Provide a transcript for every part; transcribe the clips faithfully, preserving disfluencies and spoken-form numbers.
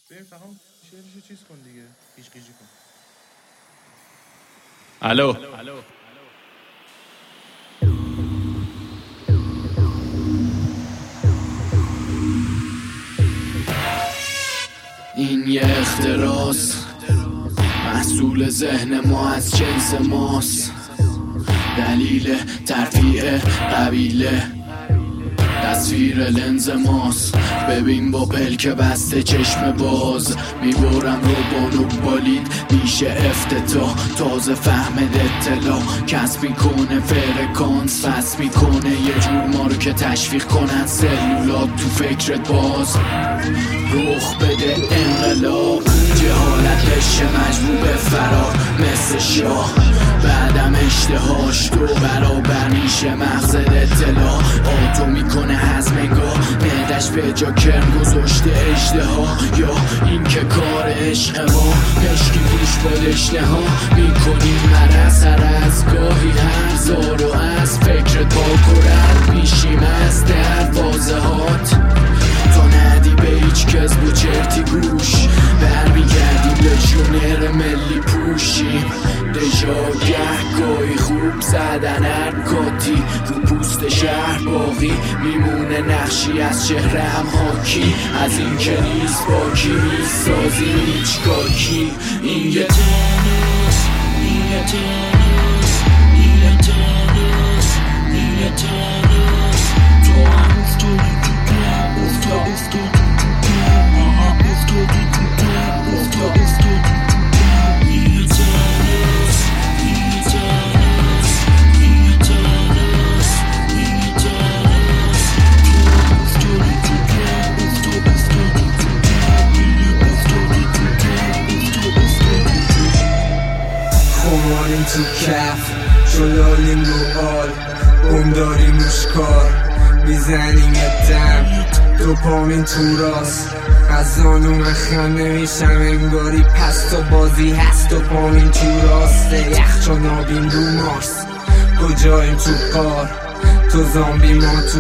ببین فقط شعرشو چیز کن دیگه، قیش قیشی کن. الو این یه اختراس، محصول ذهن ما از جنس ماست. دلیل ترفیع قبیله تصویر لنز ماست. ببین با پلک بسته چشم باز میبرم رو بانو بالید میشه افتتاح. تازه فهمد اطلاع کسب میکنه فرکانس، فس میکنه یه جور ما رو که تشویق کنن سلولات تو فکرت باز. رخ بده انقلاب، جهالت بشه مجبور به فرار مثل شاه. بعدم اشتهاش دو برابر میشه مغز اطلاع. آتو میکنه هضمگاه معدش به جا کرم گذاشته اژدها. یا این که کار عشق ما پشکی پوش با دشنه ها میکنیم مرز هر از گاهی هر زار و از فکرت با کرد میشیم از دروازه هات. تا ندی به هیچ کذب و چرتی گوش برمیگردیم لژیونر ملی پوشیم. دژاگه گاهی خوب زدن حرکاتی رو پوست شهر باقی میمونه نقشی از چهرم حاکی. از این که نیست با کی میسازیم هیچ کاکی. این یه تنس، این یه تنس، این یه تنس، این یه تنس. تو هم افتادی تو دم، افتا افتادی تو دم، آها افتادی تو دم، افتا افتادی تو دم. این یه تنس، این یه تنس، این یه تنس، این یه تنس. تو هم افتادی تو دم، افتا افتادی تو دم، این یه افتادی تو دم، افتا افتادی تو دم. خماریم تو کف جلالیم رو آل بوم داریم روشکار میزنیم یه دم دوپامین تو راست. از زانو خم نمیشم انگاری پس تو بازی هست. دوپامین تو راسته یخچال نابیم رو مارس. کجاییم تو قار تو زامبی ما تو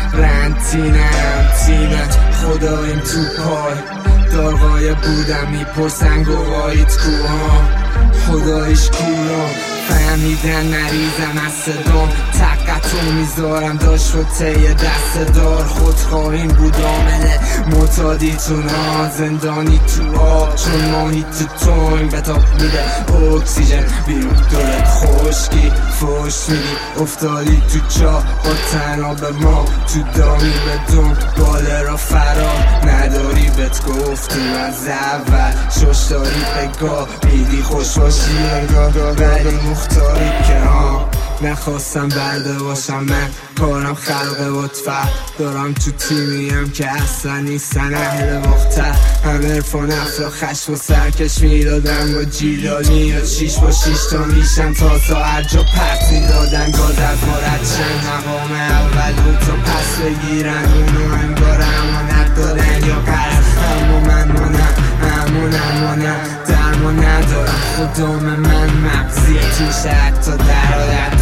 قرنطینه‌ام تیمت خداییم تو پای. دارقای بودم میپرسن گواهیت کوها خدایش کورا. فهمیدن نریزم از صدام تقتو میذارم داشت و طی دست دار. خود خواهیم بود آمله معتادی تو نا زندانی تو آب چون ماهی تو تون به تا میده اکسیژن بیرون دورت خشکی فوش میدی افتادی تو جا با تناب ما تو دامی به دون باله را فرار نداری بهت گفتیم از اول شش داری بگاه میدی خوش باشی انگاه ولی مختاری که ها نخواستم برده باشم. من کارم خلقه وطفه دارم تو تیمیم که اصلا نیستن اهل مختر. هم ارفان افرا خشم و سرکش میدادن با جیلانی یا شیش با شیش تا میشن تا تا هر جا پرت میدادن گاز از مارد چند مقام اول اون تا پس بگیرن اونو انگار امانت دادن یا قرد. اما من مانم همون امانم درمان ندارم خدام من مغزی توشه حتی در حالت